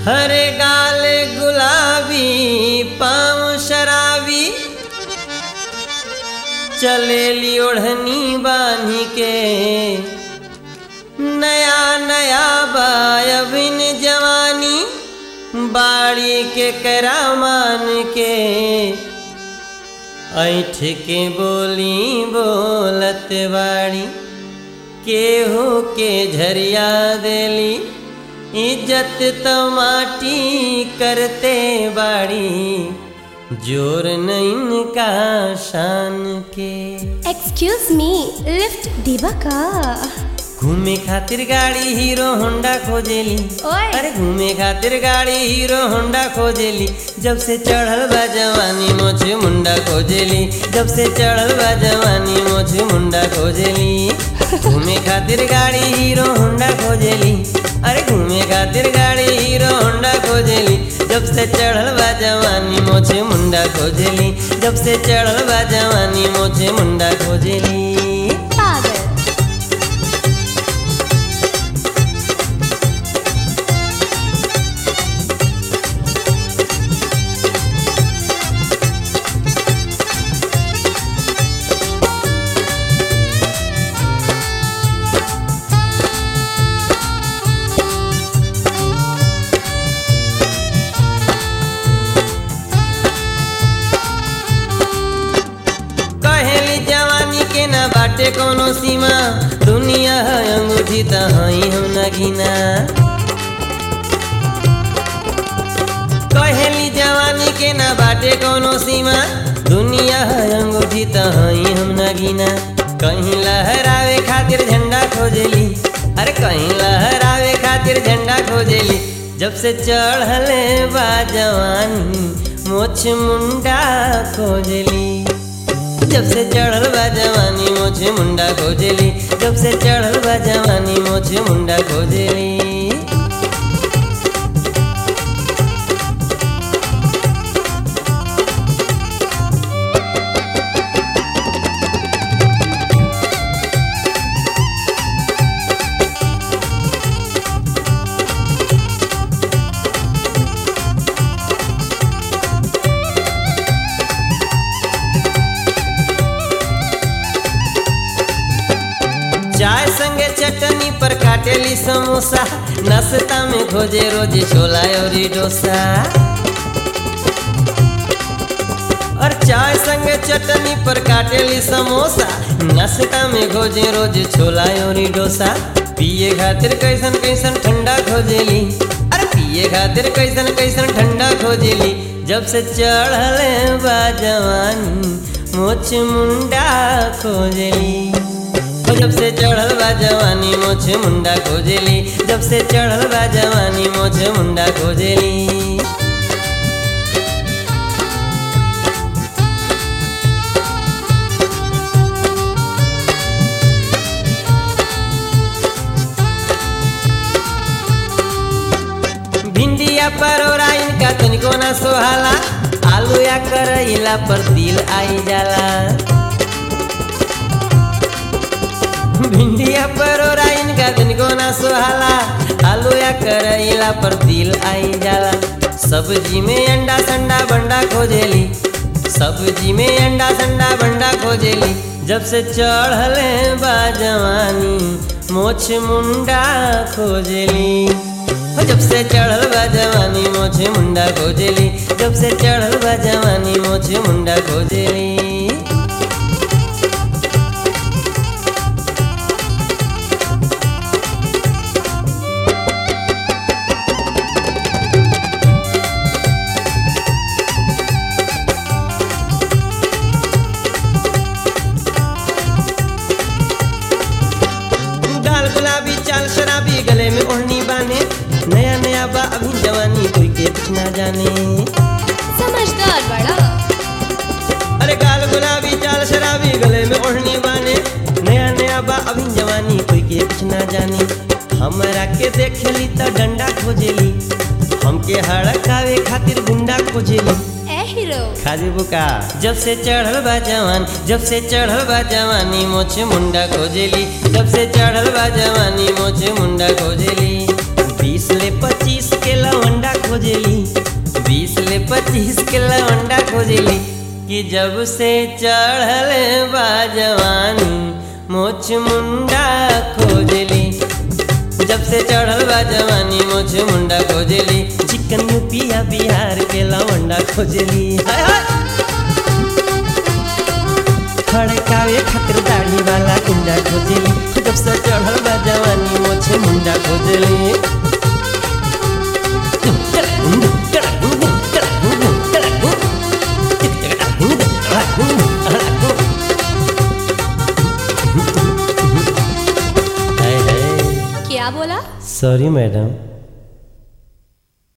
हरे गाल गुलाबी पाँव शराबी, चलेली ओढ़नी बांधी के, नया नया बायबिन जवानी, बाड़ी के करामान के, ऐठ के बोली बोलत बाड़ी, केहू के झरिया देली, इज्जत तो माटी करते बाड़ी, जोर नहीं का शान के। एक्सक्यूज मी, लिफ्ट दीवा का? घूमे खातिर गाड़ी हीरो होंडा खोजेली। ओए। अरे घूमे खातिर गाड़ी हीरो होंडा खोजेली, जब से चढ़ल बा जवानी मोछे मुंडा खोजेली, जब से चढ़ल बा जवानी मोछे मुंडा खोजेली। घूमे खातिर गाड़ी हीरो होंडा खोजेली, अरे घूमे खातिर गाड़ी हीरो होंडा खोजेली, जब से चढ़ल बा जवानी मोछे मुंडा खोजेली, जब से चढ़ल बा जवानी मोछे मुंडा खोजेली। पागल। बाटे कोनो सीमा, दुनिया है अंगूठी त हई हम नगीना। कहेली जवानी के ना बाटे कोनो सीमा, दुनिया है अंगूठी त हई हम नगीना। कहीं लहरावे खातिर झंडा खोजेली, अरे कहीं लहरावे खातिर झंडा खोजेली, जब से चढ़ले बा जवानी मोछ मुंडा खोजेली, जब से चढ़ल बा जवानी मोछे मुंडा खोजेली, जब से चढ़ल बा जवानी मोछे मुंडा खोजेली। चाय संगे चटनी पर काटेली समोसा, नाश्ता में खोजे रोज छोला और डोसा। और चाय संगे चटनी पर काटेली समोसा, नाश्ता में खोजे रोज छोला और डोसा। पिए खातिर कैसन कैसन ठंडा खोजेली, अरे पिए खातिर कैसन कैसन ठंडा खोजेली, जब से चढ़ले बा जवानी मोछ मुंडा खोजेली, जब से चढ़ल बा जवानी मोछे मुंडा खोजेली, जब से चढ़ल बा जवानी मोछे मुंडा खोजेली। भिंडिया परोरा इनका तनिको ना सोहाला, आलू या करैला पर दिल आई जाला। भिंडिया परोरा इनका तनिको ना सोहाला, आलू या करैला पर दिल आई जाला। सब्जी में अंडा संडा बंडा खोजेली, सब्जी में अंडा संडा बंडा खोजेली, जब से चढ़ले बा जवानी मोछ मुंडा खोजेली, जब से चढ़ल बा जवानी मोछे मुंडा खोजेली, जब से चढ़ल बा जवानी मोछे मुंडा खोजेली। गुलाबी चाल शराबी, गले में ओढ़नी बाने, नया नया बा अभी जवानी, कोई के कुछ ना जाने। समझदार बड़ा। अरे गाल गुलाबी चाल शराबी, गले में ओढ़नी बाने, नया नया बा अभी जवानी, कोई के कुछ ना जाने। हमरा के देखेली त डंडा खोजेली, हमके हड़कावे खातिर गुंडा खोजेली। हीरो खाजी बुका, जब से चढ़ल बा जवान, जब से चढ़ल बा जवानी मोछे मुंडा खोजेली, जब से चढ़ल बा जवानी मोछे मुंडा खोजेली। 20 ले 25 के लवंडा खोजेली 20 ले 25 के लवंडा खोजेली कि जब से चढ़ल बा जवानी मोछ मुंडा खोजेली जब से चढ़ल बा जवानी मोछ मुंडा खोजेली चिकन यूपिया बिहार के लवंडा खोजेली हाय हाय खड़कावे खातिर दाढ़ी वाला गुंडा खोजेली जब से चढ़ल बा जवानी मोछ मुंडा खोजेली क्या बोला? Sorry madam.